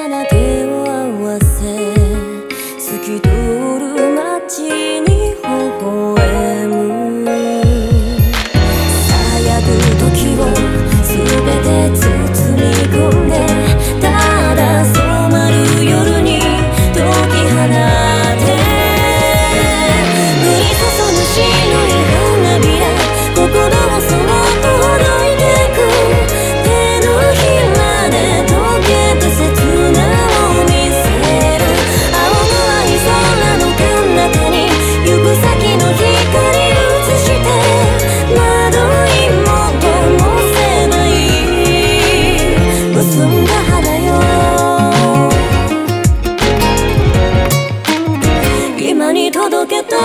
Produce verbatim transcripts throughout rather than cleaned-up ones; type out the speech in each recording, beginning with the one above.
さな手を合わせ透き通る街に微笑む。さやぐ時を全て包み込んで、ただ染まる夜に解き放て、降り注ぐ白い花びら、心をそっとほどいてく。手のひらで溶けて切なを見せる。青の愛空の彼方に行く先の光映して、窓にもともせばいい結んだ花よ、今に届けた。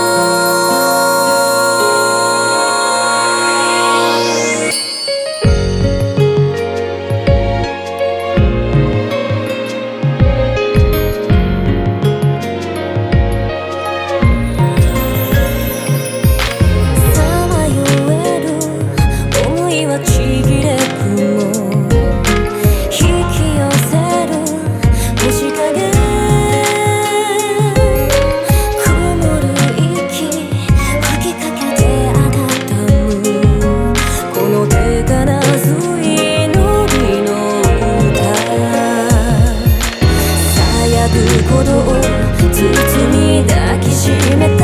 ちぎれ雲引き寄せる星影、曇る息吹きかけてあがったむ。この手からずいのりの歌、さやぐ鼓動包み抱きしめて